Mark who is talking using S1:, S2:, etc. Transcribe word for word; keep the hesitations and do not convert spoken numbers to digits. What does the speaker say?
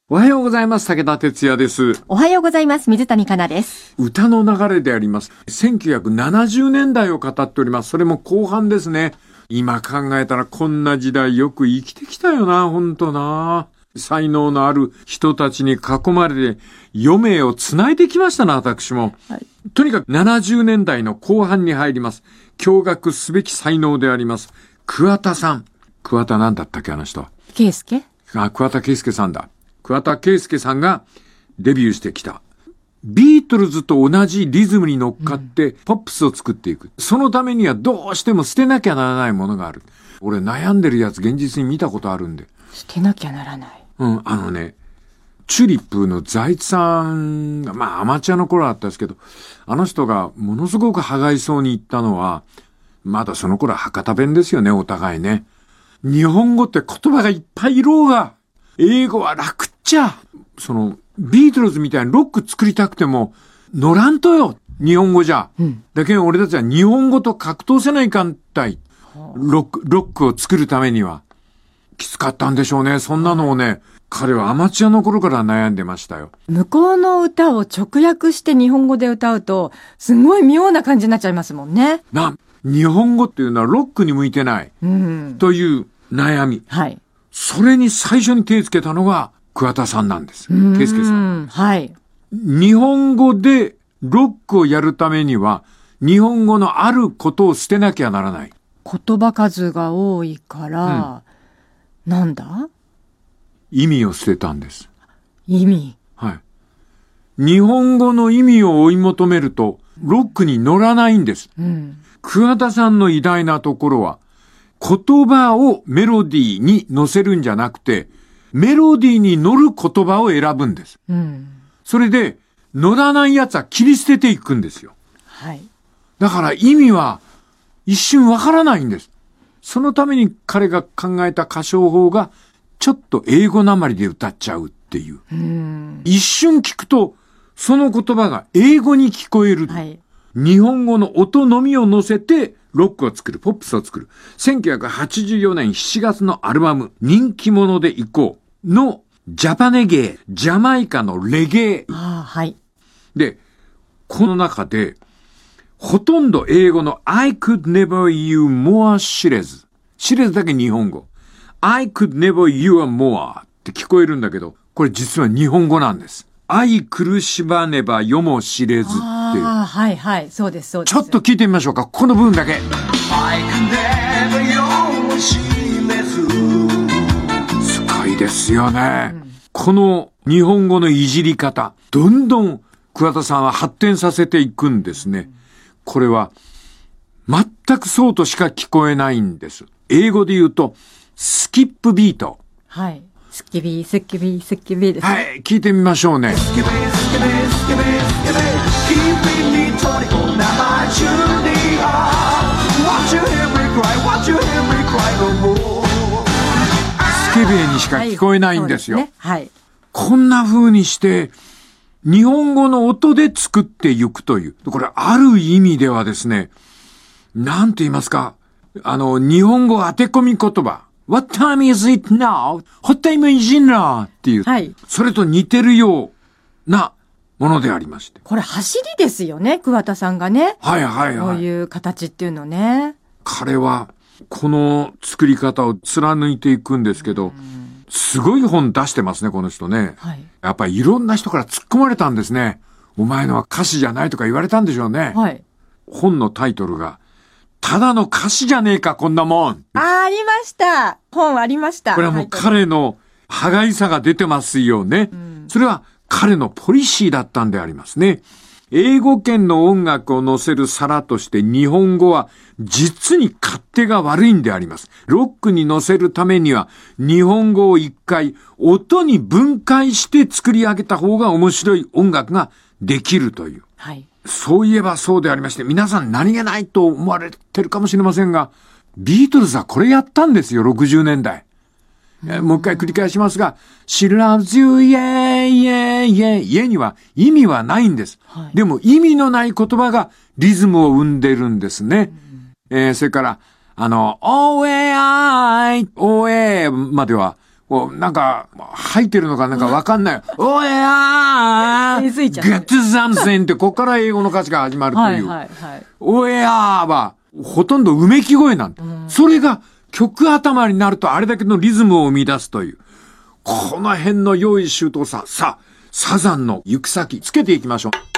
S1: おはようございます。武田哲也です。
S2: おはようございます。水谷香奈です。
S1: 歌の流れであります。せんきゅうひゃくななじゅうねんだいを語っております。それも後半ですね。今考えたらこんな時代よく生きてきたよな、ほんとな。才能のある人たちに囲まれて余命をつないできましたな、私も。はい、とにかくななじゅうねんだいの後半に入ります。驚愕すべき才能であります。桑田さん。桑田なんだったっけ、あの人。
S2: 圭介？
S1: あ、桑田圭介さんだ。桑田圭介さんがデビューしてきた。ビートルズと同じリズムに乗っかってポップスを作っていく。そのためにはどうしても捨てなきゃならないものがある。俺悩んでるやつ現実に見たことあるんで。
S2: 捨てなきゃならない。
S1: うん、あのね、チューリップの財津さんが、まあアマチュアの頃だったんですけど、あの人がものすごく歯がいそうに言ったのは、まだその頃は博多弁ですよね、お互いね。日本語って言葉がいっぱいいろうが、英語は楽っちゃ。その、ビートルズみたいにロック作りたくても、乗らんとよ。日本語じゃ。うん、だけど俺たちは日本語と格闘せないかんたい。ロック、ロックを作るためには。きつかったんでしょうね。そんなのをね、彼はアマチュアの頃から悩んでましたよ。
S2: 向こうの歌を直訳して日本語で歌うと、すごい妙な感じになっちゃいますもんね。
S1: な、日本語っていうのはロックに向いてない。うん、という悩み。
S2: はい。
S1: それに最初に手をつけたのが桑田さんなんです。圭介さん。
S2: はい。
S1: 日本語でロックをやるためには、日本語のあることを捨てなきゃならない。
S2: 言葉数が多いから、うん、なんだ？
S1: 意味を捨てたんです。
S2: 意味？
S1: はい。日本語の意味を追い求めると、ロックに乗らないんです。うん、桑田さんの偉大なところは、言葉をメロディーに乗せるんじゃなくて、メロディーに乗る言葉を選ぶんです。うん、それで、乗らないやつは切り捨てていくんですよ。
S2: はい。
S1: だから意味は一瞬わからないんです。そのために彼が考えた歌唱法が、ちょっと英語なまりで歌っちゃうっていう。うん、一瞬聞くと、その言葉が英語に聞こえる。はい、日本語の音のみを乗せて、ロックを作る、ポップスを作る。せんきゅうひゃくはちじゅうよねんしちがつのアルバム、人気者で行こうのジャパネゲー、ジャマイカのレゲエ。
S2: ああ、はい。
S1: で、この中で、ほとんど英語の I could never you more 知れず。知れずだけ日本語。I could never you more って聞こえるんだけど、これ実は日本語なんです。愛苦しばねば世も知れずっていう。
S2: ああ、はいはい、そうです、そうです。
S1: ちょっと聞いてみましょうか。この部分だけ。すごいですよね、うん。この日本語のいじり方、どんどん桑田さんは発展させていくんですね。うん、これは全くそうとしか聞こえないんです。英語で言うと、スキップビート。
S2: はい。スキビー、スキビー、スキビーですね。
S1: はい、聞いてみましょうね。スキビー、スキビー、スキビー、スキビー、スキビー、Keeping me twenty-four now my journey on Watch you hear me cry, watch you hear me cry no more スキビーにしか聞こえないんですよ。はい、
S2: そうですね。はい。
S1: こんな風にして、日本語の音で作っていくという。これ、ある意味ではですね、なんて言いますか、あの、日本語当て込み言葉。What time is it now? What time is it now? っていう、はい。それと似てるようなものでありまして。
S2: これ走りですよね、桑田さんがね。
S1: はいはいはい。
S2: こういう形っていうのね。
S1: 彼は、この作り方を貫いていくんですけど、すごい本出してますね、この人ね。はい。やっぱりいろんな人から突っ込まれたんですね。お前のは歌詞じゃないとか言われたんでしょうね。はい。本のタイトルが、ただの歌詞じゃねえか、こんなもん。
S2: あ、ありました。本ありました。
S1: これはもう彼の歯がいさが出てますよね。うん、それは彼のポリシーだったんでありますね。英語圏の音楽を載せる皿として日本語は実に勝手が悪いんであります。ロックに載せるためには日本語を一回音に分解して作り上げた方が面白い音楽ができるという。はい。そういえばそうでありまして、皆さん何気ないと思われてるかもしれませんが、ビートルズはこれやったんですよ、ろくじゅうねんだい。うん、もう一回繰り返しますが、She loves you, yeah, yeah, yeah, yeah には意味はないんです。はい、でも意味のない言葉がリズムを生んでるんですね。うん、えー、それから、あの、oh, eh, I, oh, eh までは、 おなんか、吐いてるのかなんかわかんない。おやー
S2: えずいちゃって
S1: Get something ってこっから英語の歌詞が始まるという。
S2: はいはいはい。
S1: おやーは、ほとんどうめき声なんだ。それが曲頭になるとあれだけのリズムを生み出すという。この辺の用意周到さ。さあ、サザンの行く先つけていきましょう。